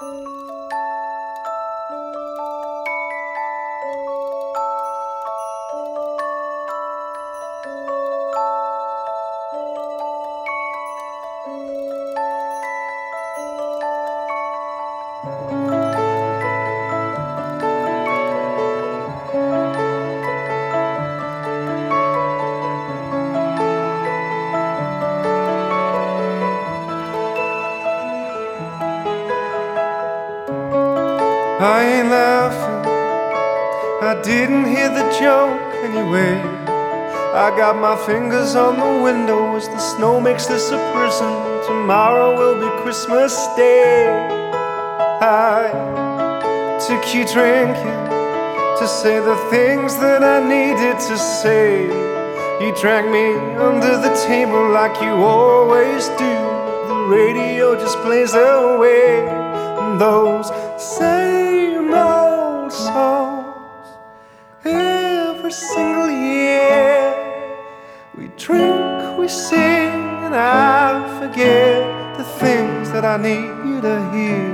I ain't laughing, I didn't hear the joke anyway. I got my fingers on the window as the snow makes this a prison. Tomorrow will be Christmas Day. I took you drinking to say the things that I needed to say. You dragged me under the table like you always do. The radio just plays away those same old songs every single year. We drink, we sing, and I forget the things that I need you to hear.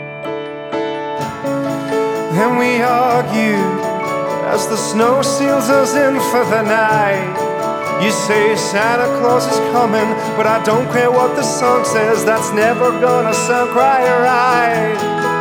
Then we argue as the snow seals us in for the night. You say Santa Claus is coming, but I don't care what the song says. That's never gonna sound quite right.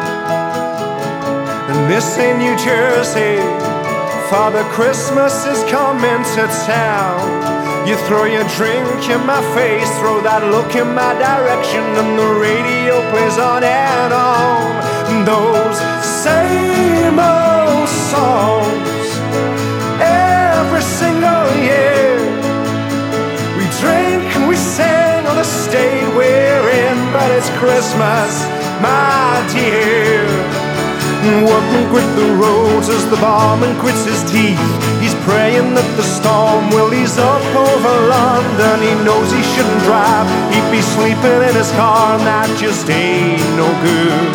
And this ain't New Jersey, Father Christmas is coming to town. You throw your drink in my face, throw that look in my direction, and the radio plays on and on. Those same old songs every single year. We drink and we sing on the state we're in, but it's Christmas, my dear. Working quit the roads as the barman quits his teeth. He's praying that the storm will ease up over London. He knows he shouldn't drive, he'd be sleeping in his car, and that just ain't no good.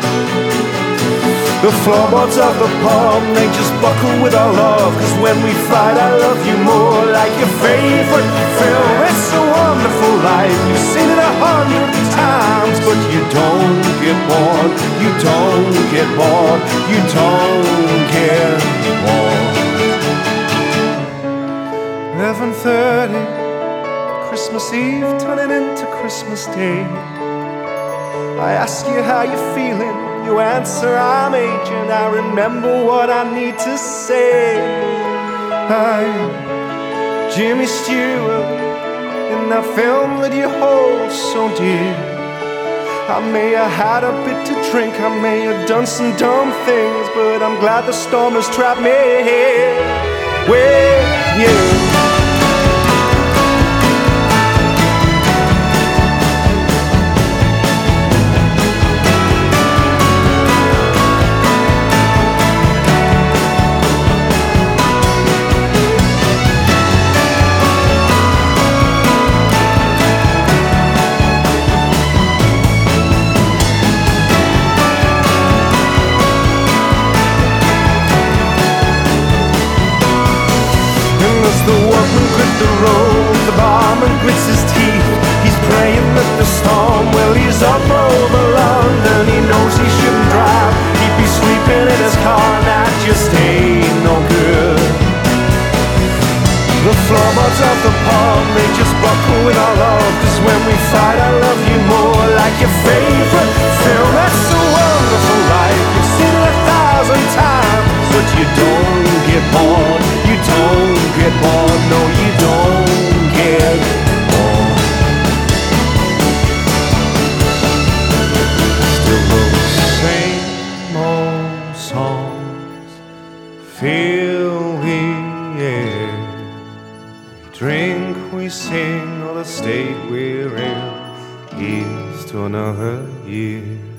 The floorboards of the pub, they just buckle with our love, 'cause when we fight I love you more, like your favorite film. It's a wonderful life, you've seen it 100 times, but you don't get bored, you don't get bored, you don't get bored. 11:30, Christmas Eve turning into Christmas Day. I ask you how you're feeling, you answer I'm aging. I remember what I need to say. I'm Jimmy Stewart in that film that you hold so dear. I may have had a bit to drink, I may have done some dumb things, but I'm glad the storm has trapped me here with you. The workman quit the road, the barman grits his teeth. He's praying that the storm will ease up over London. He knows he shouldn't drive, he'd be sleeping in his car, and that just ain't no good. The floorboards of the pub, they just buckle with our love, 'cause when we fight I love you more, like your favorite film. That's a wonderful life, you've seen it 1,000 times, but you don't get bored, you don't get bored, no you don't get bored. Still those same old songs fill the air. We drink, we sing, all the state we're in. Here's to another year.